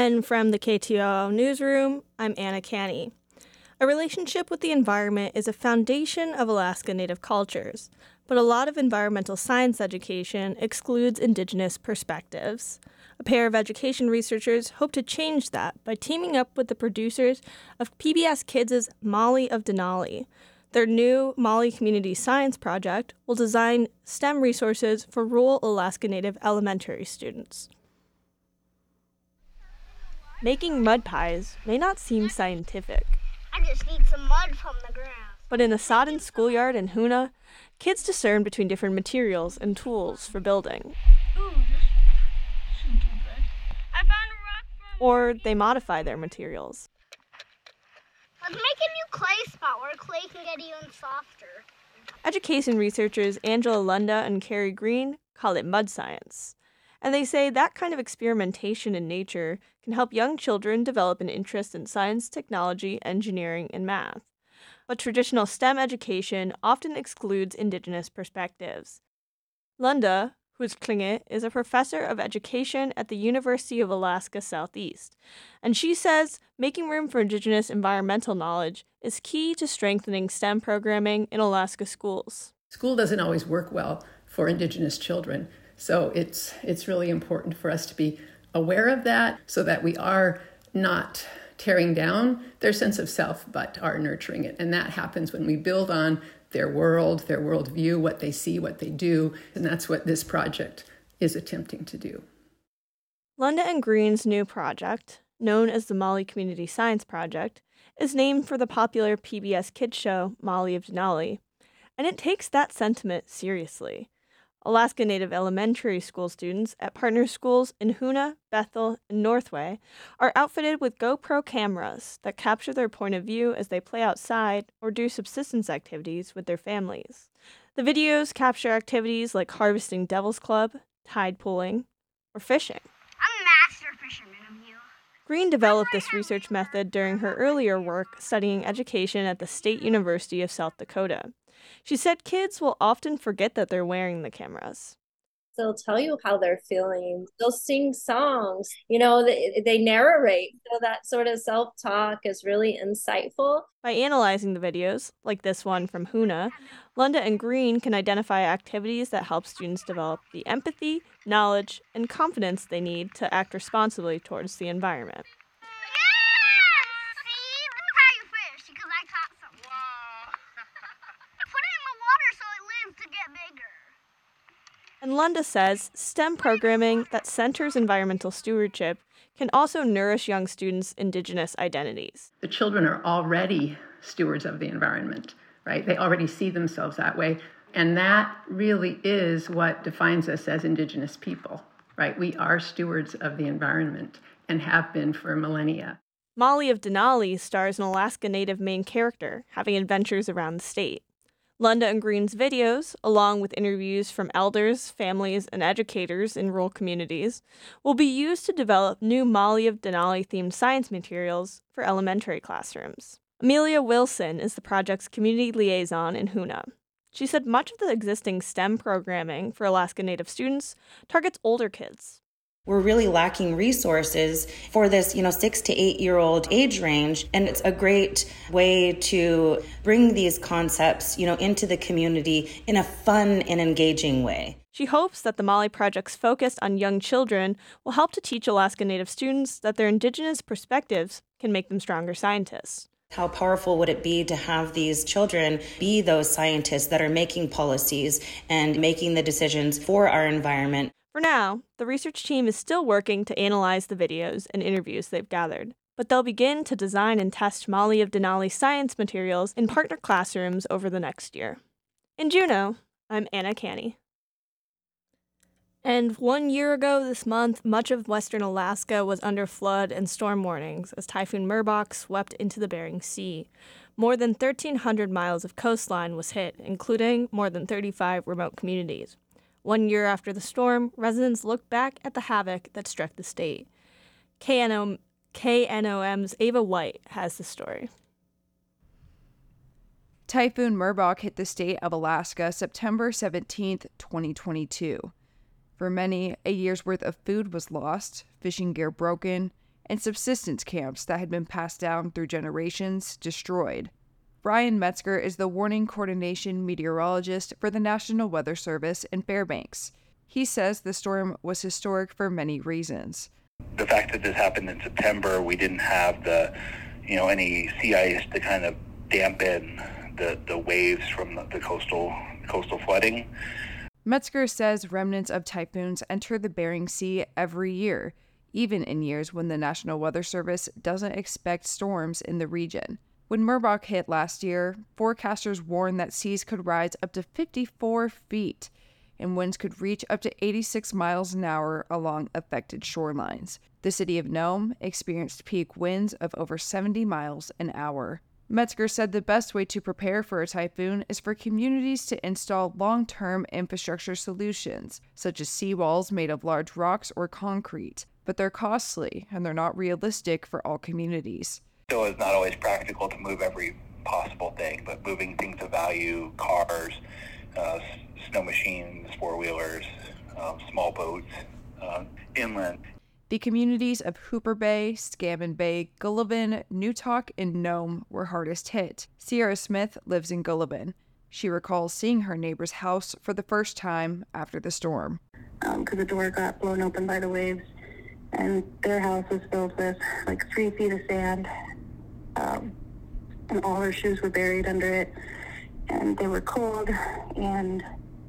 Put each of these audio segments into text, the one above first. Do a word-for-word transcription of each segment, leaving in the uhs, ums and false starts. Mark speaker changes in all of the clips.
Speaker 1: And from the K T O L Newsroom, I'm Anna Canny. A relationship with the environment is a foundation of Alaska Native cultures, but a lot of environmental science education excludes Indigenous perspectives. A pair of education researchers hope to change that by teaming up with the producers of P B S Kids' Molly of Denali. Their new Molly Community Science Project will design STEM resources for rural Alaska Native elementary students. Making mud pies may not seem scientific.
Speaker 2: I just need some mud from the ground.
Speaker 1: But in a sodden schoolyard in Hoonah, kids discern between different materials and tools for building.
Speaker 2: Ooh, this should do good. I found a rock from...
Speaker 1: Or they modify their materials.
Speaker 2: Let's make a new clay spot where clay can get even softer.
Speaker 1: Education researchers Angela Lunda and Carrie Green call it mud science. And they say that kind of experimentation in nature can help young children develop an interest in science, technology, engineering, and math. But traditional STEM education often excludes Indigenous perspectives. Lunda, who's Tlingit, is a professor of education at the University of Alaska Southeast, and she says making room for Indigenous environmental knowledge is key to strengthening STEM programming in Alaska schools.
Speaker 3: School doesn't always work well for Indigenous children, so it's it's really important for us to be aware of that so that we are not tearing down their sense of self, but are nurturing it. And that happens when we build on their world, their worldview, what they see, what they do. And that's what this project is attempting to do.
Speaker 1: Lunda and Green's new project, known as the Molly Community Science Project, is named for the popular P B S Kids show Molly of Denali. And it takes that sentiment seriously. Alaska Native elementary school students at partner schools in Hoonah, Bethel, and Northway are outfitted with GoPro cameras that capture their point of view as they play outside or do subsistence activities with their families. The videos capture activities like harvesting Devil's Club, tide pooling, or fishing.
Speaker 2: I'm a master fisherman of you.
Speaker 1: Green developed this research method during her earlier work studying education at the State University of South Dakota. She said kids will often forget that they're wearing the cameras.
Speaker 4: They'll tell you how they're feeling. They'll sing songs. You know, they, they narrate. So that sort of self-talk is really insightful.
Speaker 1: By analyzing the videos, like this one from Hoonah, Lunda and Green can identify activities that help students develop the empathy, knowledge, and confidence they need to act responsibly towards the environment. And Lunda says STEM programming that centers environmental stewardship can also nourish young students' Indigenous identities.
Speaker 3: The children are already stewards of the environment, right? They already see themselves that way. And that really is what defines us as Indigenous people, right? We are stewards of the environment and have been for millennia.
Speaker 1: Molly of Denali stars an Alaska Native main character having adventures around the state. Lunda and Green's videos, along with interviews from elders, families, and educators in rural communities, will be used to develop new Molly of Denali-themed science materials for elementary classrooms. Amelia Wilson is the project's community liaison in Hoonah. She said much of the existing STEM programming for Alaska Native students targets older kids.
Speaker 5: We're really lacking resources for this, you know, six to eight year old age range. And it's a great way to bring these concepts, you know, into the community in a fun and engaging way.
Speaker 1: She hopes that the Molly Project's focus on young children will help to teach Alaska Native students that their Indigenous perspectives can make them stronger scientists.
Speaker 5: How powerful would it be to have these children be those scientists that are making policies and making the decisions for our environment?
Speaker 1: For now, the research team is still working to analyze the videos and interviews they've gathered, but they'll begin to design and test Molly of Denali science materials in partner classrooms over the next year. In Juneau, I'm Anna Canny. And one year ago this month, much of western Alaska was under flood and storm warnings as Typhoon Merbok swept into the Bering Sea. More than thirteen hundred miles of coastline was hit, including more than thirty-five remote communities. One year after the storm, residents looked back at the havoc that struck the state. K N O, K N O M's Ava White has the story.
Speaker 6: Typhoon Merbok hit the state of Alaska September seventeenth, twenty twenty-two. For many, a year's worth of food was lost, fishing gear broken, and subsistence camps that had been passed down through generations destroyed. Brian Metzger is the warning coordination meteorologist for the National Weather Service in Fairbanks. He says the storm was historic for many reasons.
Speaker 7: The fact that this happened in September, we didn't have the, you know, any sea ice to kind of dampen the, the waves from the, the coastal coastal flooding.
Speaker 6: Metzger says remnants of typhoons enter the Bering Sea every year, even in years when the National Weather Service doesn't expect storms in the region. When Merbok hit last year, forecasters warned that seas could rise up to fifty-four feet, and winds could reach up to eighty-six miles an hour along affected shorelines. The city of Nome experienced peak winds of over seventy miles an hour. Metzger said the best way to prepare for a typhoon is for communities to install long-term infrastructure solutions, such as seawalls made of large rocks or concrete, but they're costly and they're not realistic for all communities.
Speaker 7: So it's not always practical to move every possible thing, but moving things of value, cars, uh, snow machines, four-wheelers, um, small boats, uh, inland.
Speaker 6: The communities of Hooper Bay, Scammon Bay, Gullivan, Newtok, and Nome were hardest hit. Sierra Smith lives in Gullivan. She recalls seeing her neighbor's house for the first time after the storm.
Speaker 8: Because um, the door got blown open by the waves, and their house was filled with like three feet of sand, um, and all her shoes were buried under it, and they were cold, and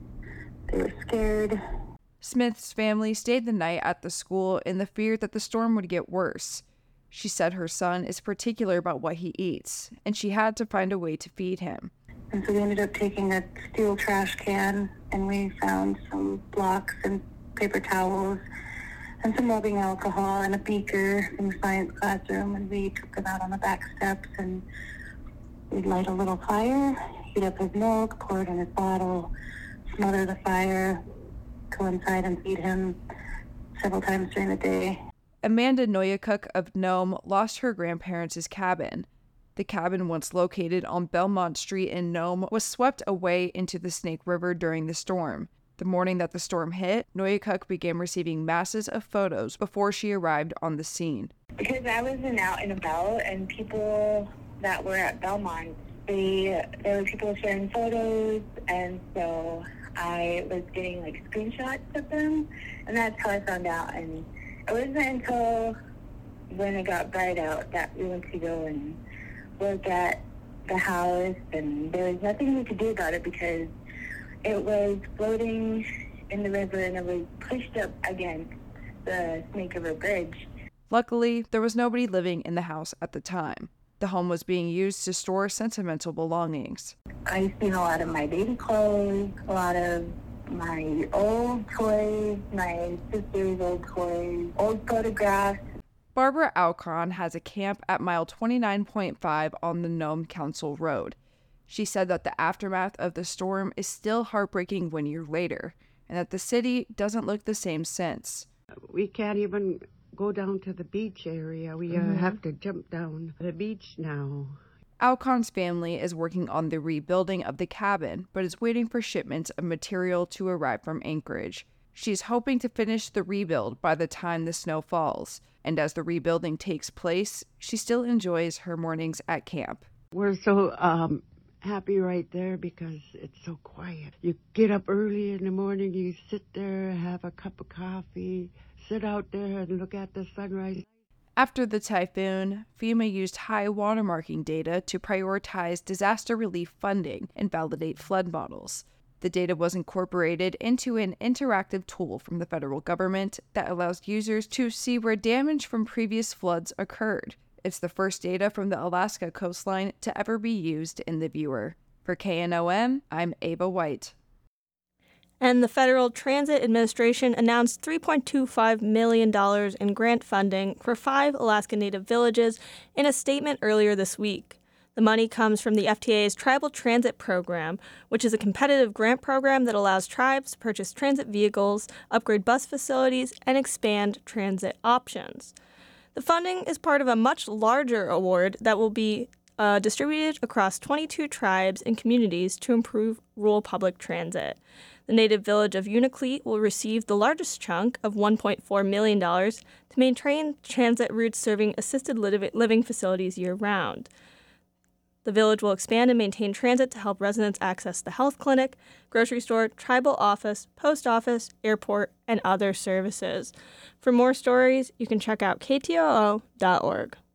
Speaker 8: they were scared.
Speaker 6: Smith's family stayed the night at the school in the fear that the storm would get worse. She said her son is particular about what he eats, and she had to find a way to feed him.
Speaker 8: And so we ended up taking a steel trash can, and we found some blocks and paper towels and some rubbing alcohol and a beaker from the science classroom, and we took him out on the back steps, and we'd light a little fire, heat up his milk, pour it in his bottle, smother the fire, go inside and feed him several times during the day.
Speaker 6: Amanda Noyakuk of Nome lost her grandparents' cabin. The cabin, once located on Belmont Street in Nome, was swept away into the Snake River during the storm. The morning that the storm hit, Noyakuk began receiving masses of photos before she arrived on the scene.
Speaker 9: Because I wasn't out and about, and people that were at Belmont, they, there were people sharing photos, and so I was getting like screenshots of them, and that's how I found out. And it wasn't until when it got bright out that we went to go and look at the house, and there was nothing we could do about it because it was floating in the river and it was pushed up against the Snake River Bridge.
Speaker 6: Luckily, there was nobody living in the house at the time. The home was being used to store sentimental belongings.
Speaker 9: I seen a lot of my baby clothes, a lot of my old toys, my sister's old toys, old photographs.
Speaker 6: Barbara Alcon has a camp at mile twenty-nine point five on the Nome Council Road. She said that the aftermath of the storm is still heartbreaking one year later, and that the city doesn't look the same since.
Speaker 10: We can't even go down to the beach area. We uh, mm-hmm. have to jump down the beach now.
Speaker 6: Alcon's family is working on the rebuilding of the cabin, but is waiting for shipments of material to arrive from Anchorage. She's hoping to finish the rebuild by the time the snow falls, and as the rebuilding takes place, she still enjoys her mornings at camp.
Speaker 10: We're so um, happy right there because it's so quiet. You get up early in the morning, you sit there, have a cup of coffee, sit out there and look at the sunrise.
Speaker 6: After the typhoon, FEMA used high watermarking data to prioritize disaster relief funding and validate flood models. The data was incorporated into an interactive tool from the federal government that allows users to see where damage from previous floods occurred. It's the first data from the Alaska coastline to ever be used in the viewer. For K N O M, I'm Ava White.
Speaker 1: And the Federal Transit Administration announced three point two five million dollars in grant funding for five Alaska Native villages in a statement earlier this week. The money comes from the F T A's Tribal Transit Program, which is a competitive grant program that allows tribes to purchase transit vehicles, upgrade bus facilities, and expand transit options. The funding is part of a much larger award that will be uh, distributed across twenty-two tribes and communities to improve rural public transit. The native village of Unalakleet will receive the largest chunk of one point four million dollars to maintain transit routes serving assisted living facilities year-round. The village will expand and maintain transit to help residents access the health clinic, grocery store, tribal office, post office, airport, and other services. For more stories, you can check out K T O O dot org.